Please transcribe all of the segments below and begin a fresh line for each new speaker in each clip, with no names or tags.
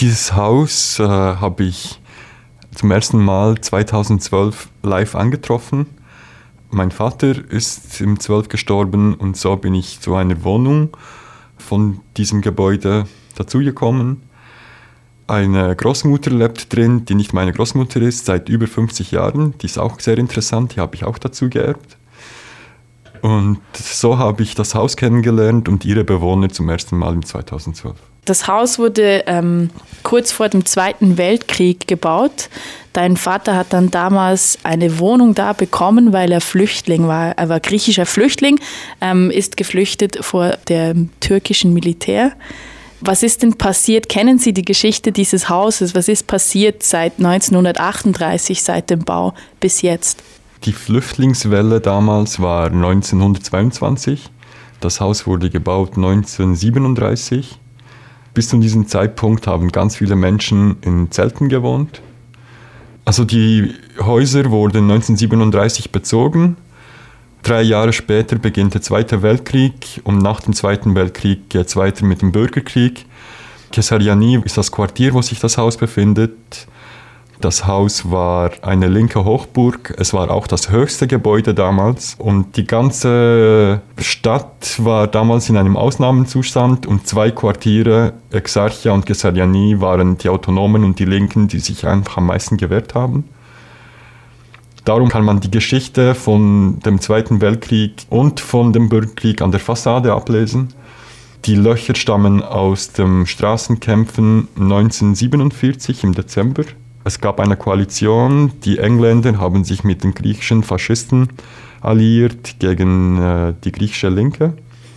Dieses Haus habe ich zum ersten Mal 2012 live angetroffen. Mein Vater ist im 12 gestorben und so bin ich zu einer Wohnung von diesem Gebäude dazugekommen. Eine Großmutter lebt drin, die nicht meine Großmutter ist, seit über 50 Jahren. Die ist auch sehr interessant, die habe ich auch dazu geerbt. Und so habe ich das Haus kennengelernt und ihre Bewohner zum ersten Mal im 2012.
Das Haus wurde kurz vor dem Zweiten Weltkrieg gebaut. Dein Vater hat dann damals eine Wohnung da bekommen, weil er Flüchtling war. Er war griechischer Flüchtling, ist geflüchtet vor dem türkischen Militär. Was ist denn passiert? Kennen Sie die Geschichte dieses Hauses? Was ist passiert seit 1938, seit dem Bau bis jetzt?
Die Flüchtlingswelle damals war 1922. Das Haus wurde gebaut 1937. Bis zu diesem Zeitpunkt haben ganz viele Menschen in Zelten gewohnt. Also die Häuser wurden 1937 bezogen. 3 Jahre später beginnt der Zweite Weltkrieg und nach dem Zweiten Weltkrieg geht es weiter mit dem Bürgerkrieg. Keşanlı ist das Quartier, wo sich das Haus befindet. Das Haus war eine linke Hochburg, es war auch das höchste Gebäude damals und die ganze Stadt war damals in einem Ausnahmezustand und 2 Quartiere, Exarchia und Keşanlı, waren die Autonomen und die Linken, die sich einfach am meisten gewehrt haben. Darum kann man die Geschichte von dem Zweiten Weltkrieg und von dem Bürgerkrieg an der Fassade ablesen. Die Löcher stammen aus dem Straßenkämpfen 1947 im Dezember. Es gab eine Koalition, die Engländer haben sich mit den griechischen Faschisten alliiert gegen die griechische Linke.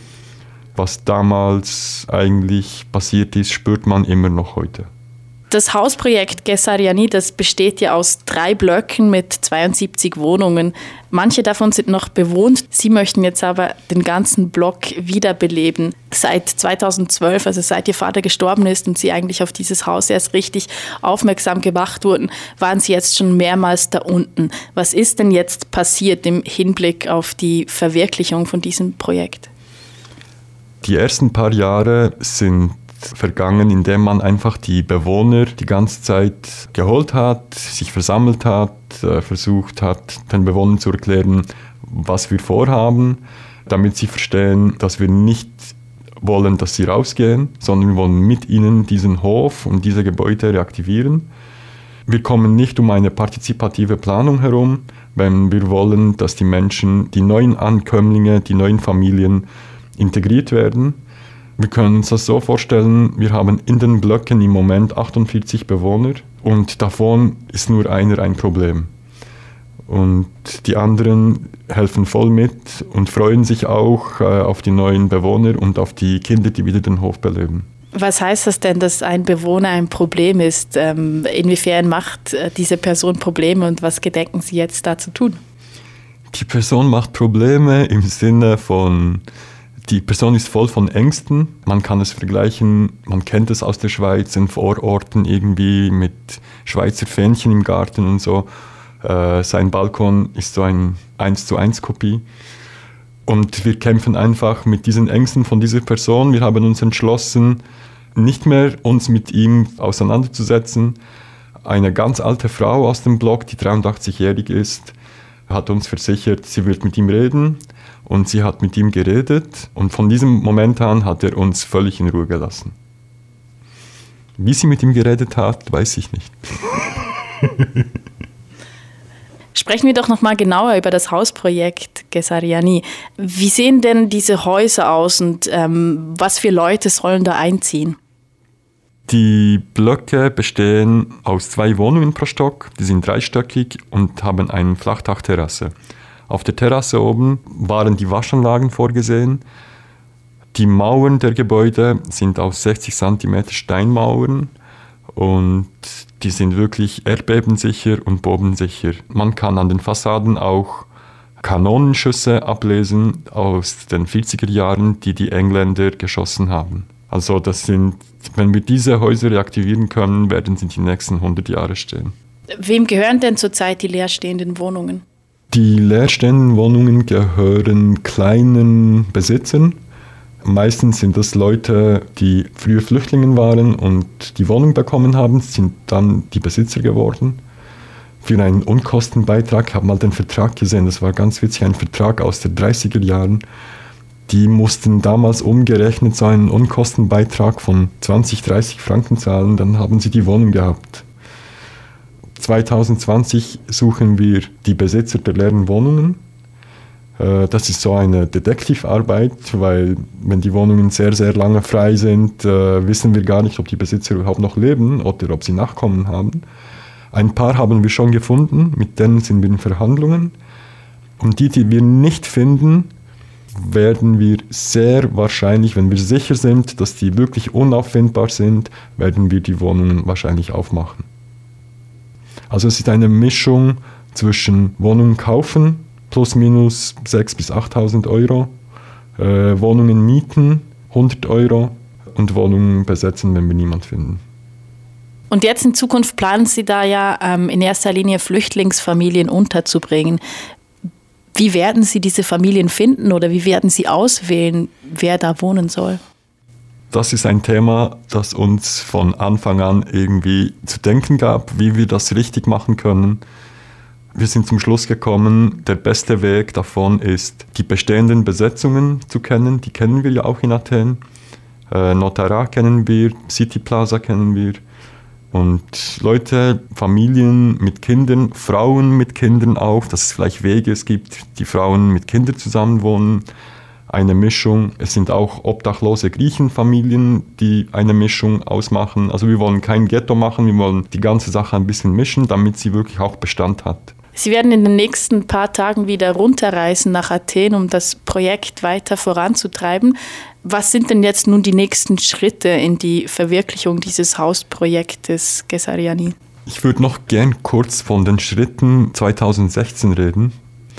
Was damals eigentlich passiert ist, spürt man immer noch heute.
Das Hausprojekt Keşanlı, das besteht ja aus 3 Blöcken mit 72 Wohnungen. Manche davon sind noch bewohnt. Sie möchten jetzt aber den ganzen Block wiederbeleben. Seit 2012, also seit Ihr Vater gestorben ist und Sie eigentlich auf dieses Haus erst richtig aufmerksam gemacht wurden, waren Sie jetzt schon mehrmals da unten. Was ist denn jetzt passiert im Hinblick auf die Verwirklichung von diesem Projekt?
Die ersten paar Jahre sind vergangen, indem man einfach die Bewohner die ganze Zeit geholt hat, sich versammelt hat, versucht hat, den Bewohnern zu erklären, was wir vorhaben, damit sie verstehen, dass wir nicht wollen, dass sie rausgehen, sondern wir wollen mit ihnen diesen Hof und diese Gebäude reaktivieren. Wir kommen nicht um eine partizipative Planung herum, wenn wir wollen, dass die Menschen, die neuen Ankömmlinge, die neuen Familien integriert werden. Wir können uns das so vorstellen, wir haben in den Blöcken im Moment 48 Bewohner und davon ist nur einer ein Problem. Und die anderen helfen voll mit und freuen sich auch auf die neuen Bewohner und auf die Kinder, die wieder den Hof beleben.
Was heißt das denn, dass ein Bewohner ein Problem ist? Inwiefern macht diese Person Probleme und was gedenken Sie jetzt da zu tun?
Die Person macht Probleme im Sinne von, die Person ist voll von Ängsten. Man kann es vergleichen, man kennt es aus der Schweiz, in Vororten irgendwie mit Schweizer Fähnchen im Garten und so. Sein Balkon ist so ein 1:1 Kopie. Und wir kämpfen einfach mit diesen Ängsten von dieser Person. Wir haben uns entschlossen, nicht mehr uns mit ihm auseinanderzusetzen. Eine ganz alte Frau aus dem Block, die 83-jährig ist, hat uns versichert, sie wird mit ihm reden. Und sie hat mit ihm geredet und von diesem Moment an hat er uns völlig in Ruhe gelassen. Wie sie mit ihm geredet hat, weiß ich nicht.
Sprechen wir doch noch mal genauer über das Hausprojekt Keşanlı. Wie sehen denn diese Häuser aus und was für Leute sollen da einziehen?
Die Blöcke bestehen aus 2 Wohnungen pro Stock, die sind 3stöckig und haben eine Flachdachterrasse. Auf der Terrasse oben waren die Waschanlagen vorgesehen. Die Mauern der Gebäude sind aus 60 cm Steinmauern und die sind wirklich erdbebensicher und bodensicher. Man kann an den Fassaden auch Kanonenschüsse ablesen aus den 40er Jahren, die die Engländer geschossen haben. Also das sind, wenn wir diese Häuser reaktivieren können, werden sie die nächsten 100 Jahre stehen.
Wem gehören denn zurzeit die leerstehenden Wohnungen?
Die leerstehenden Wohnungen gehören kleinen Besitzern. Meistens sind das Leute, die früher Flüchtlinge waren und die Wohnung bekommen haben, sind dann die Besitzer geworden. Für einen Unkostenbeitrag, ich habe mal den Vertrag gesehen, das war ganz witzig, ein Vertrag aus den 30er Jahren. Die mussten damals umgerechnet so einen Unkostenbeitrag von 20, 30 Franken zahlen, dann haben sie die Wohnung gehabt. 2020 suchen wir die Besitzer der leeren Wohnungen. Das ist so eine Detektivarbeit, weil wenn die Wohnungen sehr, sehr lange frei sind, wissen wir gar nicht, ob die Besitzer überhaupt noch leben oder ob sie Nachkommen haben. Ein paar haben wir schon gefunden, mit denen sind wir in Verhandlungen. Und die wir nicht finden, werden wir sehr wahrscheinlich, wenn wir sicher sind, dass die wirklich unauffindbar sind, werden wir die Wohnungen wahrscheinlich aufmachen. Also es ist eine Mischung zwischen Wohnungen kaufen, plus minus 6.000 bis 8.000 Euro, Wohnungen mieten, 100 Euro und Wohnungen besetzen, wenn wir niemanden finden.
Und jetzt in Zukunft planen Sie da ja in erster Linie Flüchtlingsfamilien unterzubringen. Wie werden Sie diese Familien finden oder wie werden Sie auswählen, wer da wohnen soll?
Das ist ein Thema, das uns von Anfang an irgendwie zu denken gab, wie wir das richtig machen können. Wir sind zum Schluss gekommen, der beste Weg davon ist, die bestehenden Besetzungen zu kennen. Die kennen wir ja auch in Athen. Notara kennen wir, City Plaza kennen wir. Und Leute, Familien mit Kindern, Frauen mit Kindern auch, dass es vielleicht Wege gibt, die Frauen mit Kindern zusammenwohnen. Eine Mischung. Es sind auch obdachlose Griechenfamilien, die eine Mischung ausmachen. Also wir wollen kein Ghetto machen, wir wollen die ganze Sache ein bisschen mischen, damit sie wirklich auch Bestand hat.
Sie werden in den nächsten paar Tagen wieder runterreisen nach Athen, um das Projekt weiter voranzutreiben. Was sind denn jetzt nun die nächsten Schritte in die Verwirklichung dieses Hausprojektes Keşaryani?
Ich würde noch gern kurz von den Schritten 2016 reden.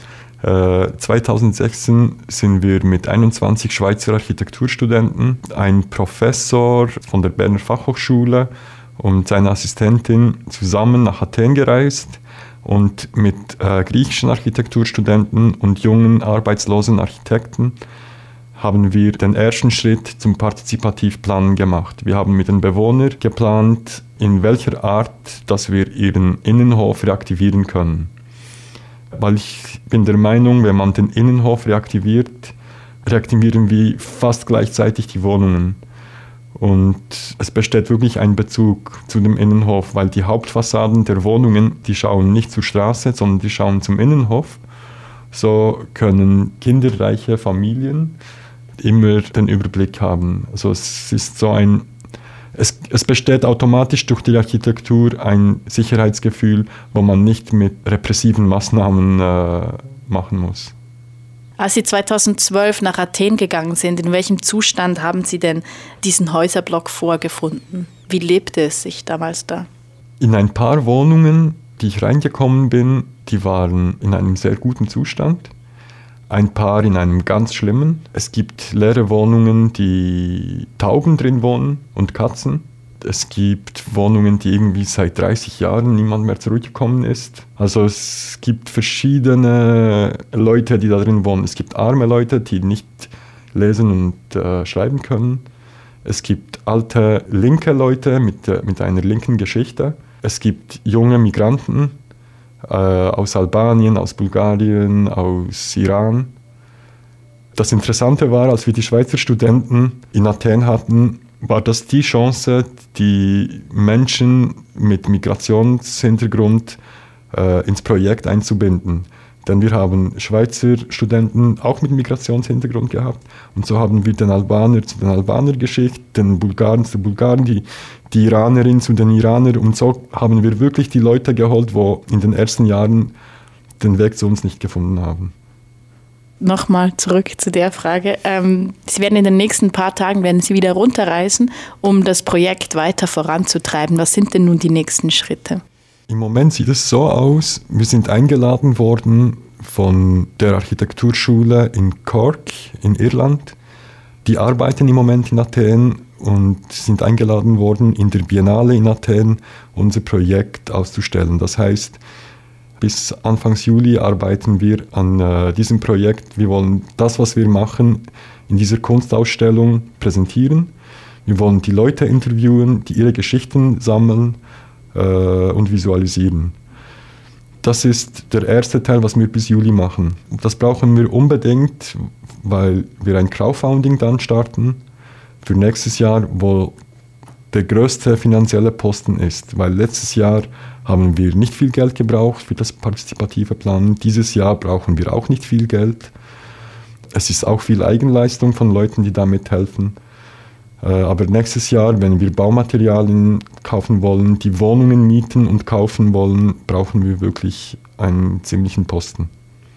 2016 sind wir mit 21 Schweizer Architekturstudenten, ein Professor von der Berner Fachhochschule und seine Assistentin zusammen nach Athen gereist und mit griechischen Architekturstudenten und jungen arbeitslosen Architekten haben wir den ersten Schritt zum Partizipativplanen gemacht. Wir haben mit den Bewohnern geplant, in welcher Art, dass wir ihren Innenhof reaktivieren können. Weil ich bin der Meinung, wenn man den Innenhof reaktiviert, reaktivieren wir fast gleichzeitig die Wohnungen. Und es besteht wirklich ein Bezug zu dem Innenhof, weil die Hauptfassaden der Wohnungen, die schauen nicht zur Straße, sondern die schauen zum Innenhof. So können kinderreiche Familien immer den Überblick haben. Also es ist so es besteht automatisch durch die Architektur ein Sicherheitsgefühl, wo man nicht mit repressiven Maßnahmen machen muss.
Als Sie 2012 nach Athen gegangen sind, in welchem Zustand haben Sie denn diesen Häuserblock vorgefunden? Wie lebte es sich damals da?
In ein paar Wohnungen, die ich reingekommen bin, die waren in einem sehr guten Zustand. Ein paar in einem ganz schlimmen. Es gibt leere Wohnungen, die Tauben drin wohnen und Katzen. Es gibt Wohnungen, die irgendwie seit 30 Jahren niemand mehr zurückgekommen ist. Also es gibt verschiedene Leute, die da drin wohnen. Es gibt arme Leute, die nicht lesen und schreiben können. Es gibt alte linke Leute mit einer linken Geschichte. Es gibt junge Migranten aus Albanien, aus Bulgarien, aus Iran. Das Interessante war, als wir die Schweizer Studenten in Athen hatten, war das die Chance, die Menschen mit Migrationshintergrund ins Projekt einzubinden. Denn wir haben Schweizer Studenten auch mit Migrationshintergrund gehabt. Und so haben wir den Albaner zu den Albanern geschickt, den Bulgaren zu den Bulgaren, die Iranerin zu den Iranern. Und so haben wir wirklich die Leute geholt, die in den ersten Jahren den Weg zu uns nicht gefunden haben.
Nochmal zurück zu der Frage. Sie werden in den nächsten paar Tagen wieder runterreisen, um das Projekt weiter voranzutreiben. Was sind denn nun die nächsten Schritte?
Im Moment sieht es so aus, wir sind eingeladen worden von der Architekturschule in Cork in Irland. Die arbeiten im Moment in Athen und sind eingeladen worden, in der Biennale in Athen unser Projekt auszustellen. Das heißt, Bis Anfang Juli arbeiten wir an diesem Projekt. Wir wollen das, was wir machen, in dieser Kunstausstellung präsentieren. Wir wollen die Leute interviewen, die ihre Geschichten sammeln und visualisieren. Das ist der erste Teil, was wir bis Juli machen. Das brauchen wir unbedingt, weil wir ein Crowdfunding dann starten für nächstes Jahr, wo der größte finanzielle Posten ist. Weil letztes Jahr haben wir nicht viel Geld gebraucht für das partizipative Planen. Dieses Jahr brauchen wir auch nicht viel Geld. Es ist auch viel Eigenleistung von Leuten, die da mithelfen. Aber nächstes Jahr, wenn wir Baumaterialien kaufen wollen, die Wohnungen mieten und kaufen wollen, brauchen wir wirklich einen ziemlichen Posten.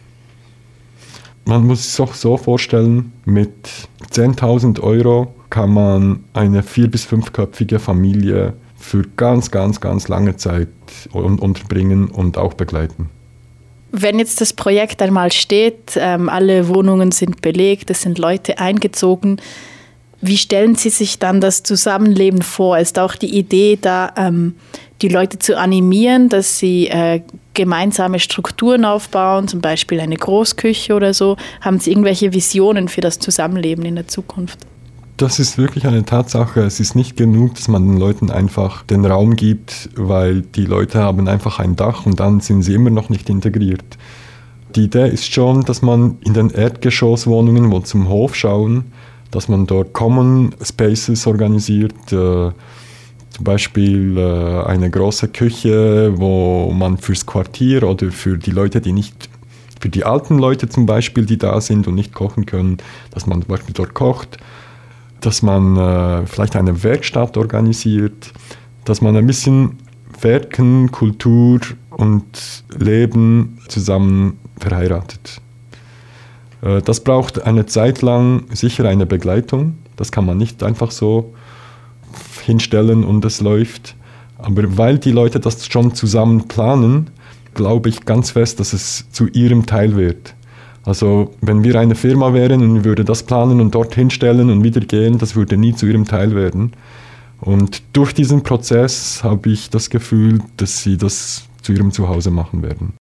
Man muss es sich so vorstellen, mit 10.000 Euro kann man eine 4- bis 5-köpfige Familie für ganz, ganz, ganz lange Zeit unterbringen und auch begleiten.
Wenn jetzt das Projekt einmal steht, alle Wohnungen sind belegt, es sind Leute eingezogen, wie stellen Sie sich dann das Zusammenleben vor? Ist auch die Idee da, die Leute zu animieren, dass sie gemeinsame Strukturen aufbauen, zum Beispiel eine Großküche oder so? Haben Sie irgendwelche Visionen für das Zusammenleben in der Zukunft?
Das ist wirklich eine Tatsache. Es ist nicht genug, dass man den Leuten einfach den Raum gibt, weil die Leute haben einfach ein Dach und dann sind sie immer noch nicht integriert. Die Idee ist schon, dass man in den Erdgeschosswohnungen, wo zum Hof schauen, dass man dort Common Spaces organisiert, zum Beispiel eine große Küche, wo man fürs Quartier oder für die Leute, für die alten Leute zum Beispiel, die da sind und nicht kochen können, dass man zum Beispiel dort kocht, dass man vielleicht eine Werkstatt organisiert, dass man ein bisschen Werken, Kultur und Leben zusammen verheiratet. Das braucht eine Zeit lang sicher eine Begleitung. Das kann man nicht einfach so hinstellen und es läuft. Aber weil die Leute das schon zusammen planen, glaube ich ganz fest, dass es zu ihrem Teil wird. Also wenn wir eine Firma wären und wir würden das planen und dort hinstellen und wieder gehen, das würde nie zu ihrem Teil werden. Und durch diesen Prozess habe ich das Gefühl, dass sie das zu ihrem Zuhause machen werden.